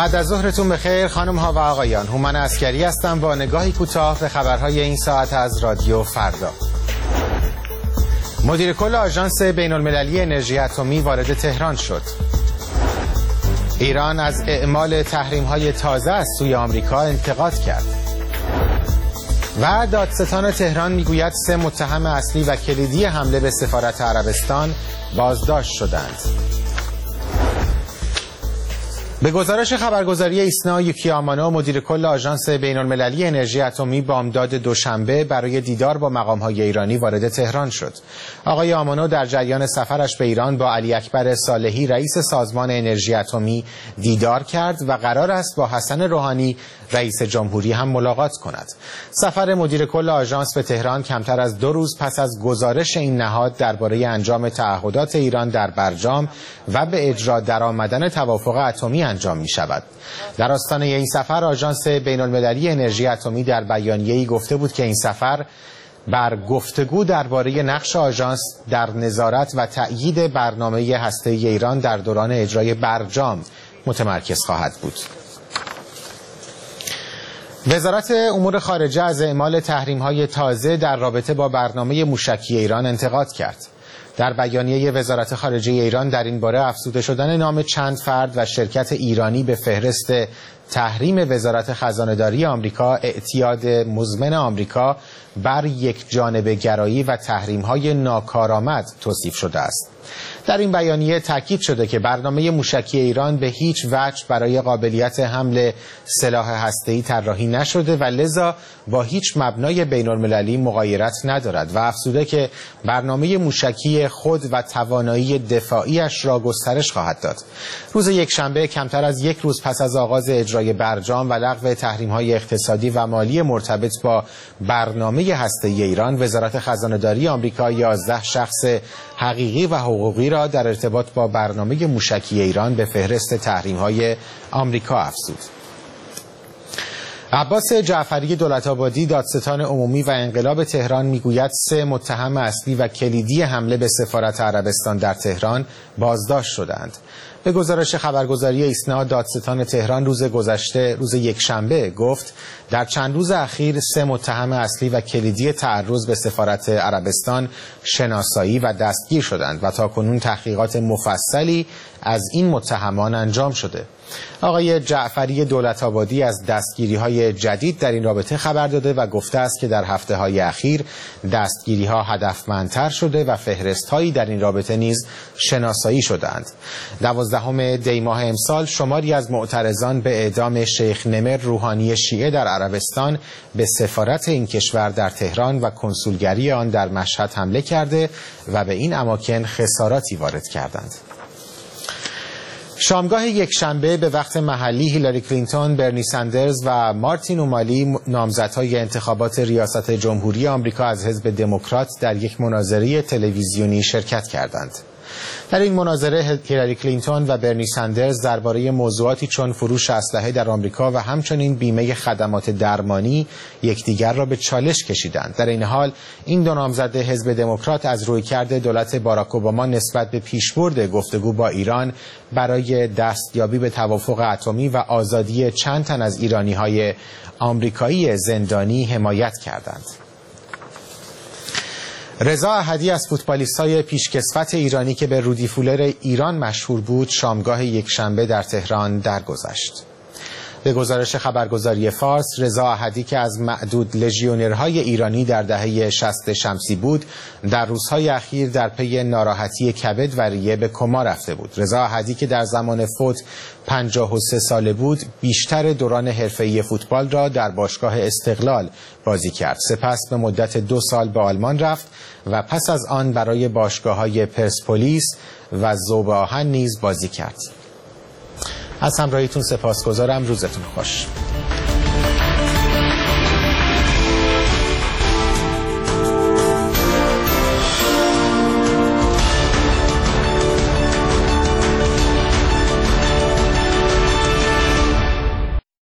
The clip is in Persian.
بعد از ظهرتون بخیر خانم ها و آقایان. هومن عسکری هستم با نگاهی کوتاه به خبرهای این ساعت از رادیو فردا. مدیر کل آژانس بین‌المللی انرژی اتمی وارد تهران شد. ایران از اعمال تحریم‌های تازه از سوی آمریکا انتقاد کرد. و دادستان تهران میگوید 3 متهم اصلی و کلیدی حمله به سفارت عربستان بازداشت شدند. به گزارش خبرگزاری ایسنا، یوکی آمانو مدیر کل آژانس بین‌المللی انرژی اتمی بامداد دوشنبه برای دیدار با مقام‌های ایرانی وارد تهران شد. آقای آمانو در جریان سفرش به ایران با علی اکبر صالحی رئیس سازمان انرژی اتمی دیدار کرد و قرار است با حسن روحانی رئیس جمهوری هم ملاقات کند. سفر مدیر کل آژانس به تهران کمتر از 2 روز پس از گزارش این نهاد درباره انجام تعهدات ایران در برجام و به اجرا درآمدن توافق اتمی انجام می شود. در آستانه این سفر آژانس بین‌المللی انرژی اتمی در بیانیه‌ای گفته بود که این سفر بر گفتگو درباره نقش آژانس در نظارت و تأیید برنامه هسته‌ای ایران در دوران اجرای برجام متمرکز خواهد بود. وزارت امور خارجه از اعمال تحریم‌های تازه در رابطه با برنامه موشکی ایران انتقاد کرد. در بیانیه وزارت خارجه ایران در این باره افزوده شدن نام چند فرد و شرکت ایرانی به فهرست تحریم وزارت خزانه‌داری آمریکا اعتیاد مزمن آمریکا بر یک جانبه گرایی و تحریم‌های ناکارآمد توصیف شده است. در این بیانیه تاکید شده که برنامه موشکی ایران به هیچ وجه برای قابلیت حمل سلاح هسته‌ای طراحی نشده و لذا با هیچ مبنای بین‌المللی مغایرت ندارد و افزوده که برنامه موشکی خود و توانایی دفاعیش را گسترش خواهد داد. روز یکشنبه کمتر از 1 روز پس از آغاز اجرای برجام و لغو تحریم‌های اقتصادی و مالی مرتبط با برنامه هسته‌ای ایران، وزارت خزانه‌داری آمریکا 11 شخص حقیقی و حقوقی را در ارتباط با برنامه موشکی ایران به فهرست تحریم‌های آمریکا افزود. عباس جعفری دولت‌آبادی دادستان عمومی و انقلاب تهران میگوید 3 متهم اصلی و کلیدی حمله به سفارت عربستان در تهران بازداشت شدند. به گزارش خبرگزاری ایسنا، دادستان تهران روز گذشته روز یکشنبه گفت در چند روز اخیر 3 متهم اصلی و کلیدی تعرض به سفارت عربستان شناسایی و دستگیر شدند و تاکنون تحقیقات مفصلی از این متهمان انجام شده. آقای جعفری دولت‌آبادی از دستگیری‌های جدید در این رابطه خبر داده و گفته است که در هفته‌های اخیر دستگیری‌ها هدفمندتر شده و فهرست‌هایی در این رابطه نیز شناسایی شدند. 12 دی ماه امسال شماری از معترضان به اعدام شیخ نمر روحانی شیعه در عربستان به سفارت این کشور در تهران و کنسولگری آن در مشهد حمله کرده و به این اماکن خساراتی وارد کردند. شامگاه یکشنبه به وقت محلی هیلاری کلینتون، برنی سندرز و مارتین اومالی نامزدهای انتخابات ریاست جمهوری آمریکا از حزب دموکرات در یک مناظره تلویزیونی شرکت کردند. در این مناظره هیلاری کلینتون و برنی سندرز درباره موضوعاتی چون فروش اسلحه در آمریکا و همچنین بیمه خدمات درمانی یکدیگر را به چالش کشیدند. در این حال این 2 نامزد حزب دموکرات از رویکرد دولت باراک اوباما نسبت به پیشبرد گفتگو با ایران برای دستیابی به توافق اتمی و آزادی چند تن از ایرانی‌های آمریکایی زندانی حمایت کردند. رضا احدی از فوتبالیست‌های پیشکسوت ایرانی که به رودی فولر ایران مشهور بود شامگاه یکشنبه در تهران درگذشت. به گزارش خبرگزاری فارس، رضا احدی که از معدود لژیونرهای ایرانی در دهه 60 شمسی بود، در روزهای اخیر در پی ناراحتی کبد و ریه به کما رفته بود. رضا احدی که در زمان فوت 53 ساله بود، بیشتر دوران حرفه‌ای فوتبال را در باشگاه استقلال بازی کرد. سپس به مدت 2 سال به آلمان رفت و پس از آن برای باشگاه‌های پرسپولیس و ذوب‌آهن نیز بازی کرد. از همراهیتون سپاسگزارم. روزتون خوش.